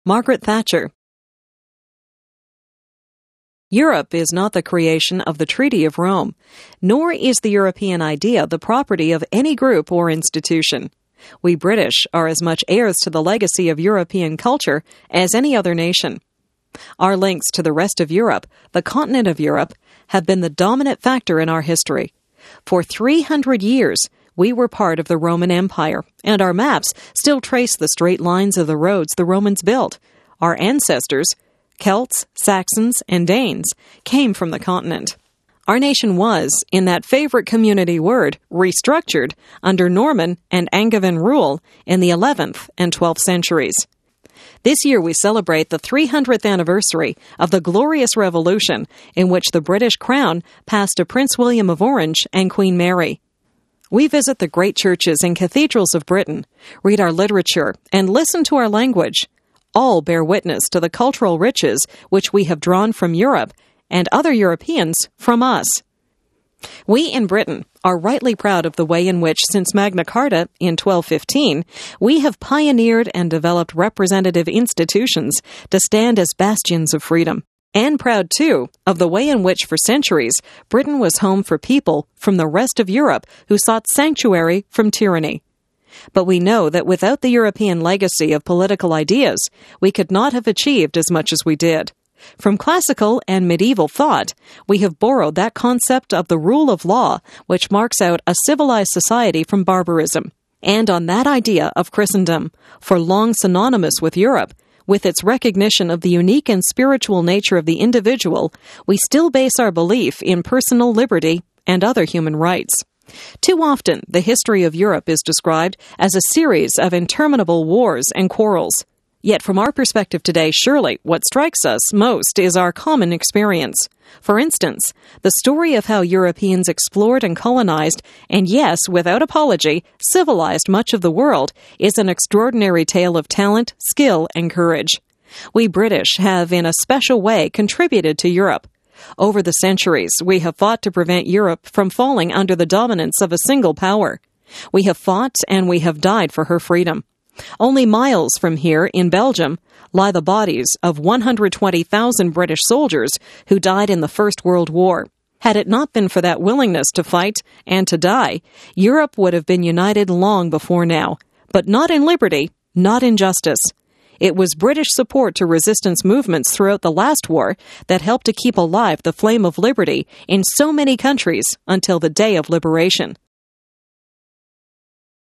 Margaret Thatcher. Europe is not the creation of the Treaty of Rome, nor is the European idea the property of any group or institution. We British are as much heirs to the legacy of European culture as any other nation. Our links to the rest of Europe, the continent of Europe, have been the dominant factor in our history. For 300 years, we were part of the Roman Empire, and our maps still trace the straight lines of the roads the Romans built. Our ancestors, Celts, Saxons, and Danes, came from the continent. Our nation was, in that favorite community word, restructured under Norman and Angevin rule in the 11th and 12th centuries. This year we celebrate the 300th anniversary of the Glorious Revolution in which the British crown passed to Prince William of Orange and Queen Mary. We visit the great churches and cathedrals of Britain, read our literature, and listen to our language. All bear witness to the cultural riches which we have drawn from Europe and other Europeans from us. We in Britain are rightly proud of the way in which, since Magna Carta in 1215, we have pioneered and developed representative institutions to stand as bastions of freedom. And proud, too, of the way in which, for centuries, Britain was home for people from the rest of Europe who sought sanctuary from tyranny. But we know that without the European legacy of political ideas, we could not have achieved as much as we did. From classical and medieval thought, we have borrowed that concept of the rule of law, which marks out a civilized society from barbarism. And on that idea of Christendom, for long synonymous with Europe, with its recognition of the unique and spiritual nature of the individual, we still base our belief in personal liberty and other human rights. Too often, the history of Europe is described as a series of interminable wars and quarrels. Yet from our perspective today, surely what strikes us most is our common experience. For instance, the story of how Europeans explored and colonized, and yes, without apology, civilized much of the world, is an extraordinary tale of talent, skill, and courage. We British have, in a special way, contributed to Europe. Over the centuries, we have fought to prevent Europe from falling under the dominance of a single power. We have fought and we have died for her freedom. Only miles from here, in Belgium, lie the bodies of 120,000 British soldiers who died in the First World War. Had it not been for that willingness to fight and to die, Europe would have been united long before now. But not in liberty, not in justice. It was British support to resistance movements throughout the last war that helped to keep alive the flame of liberty in so many countries until the day of liberation.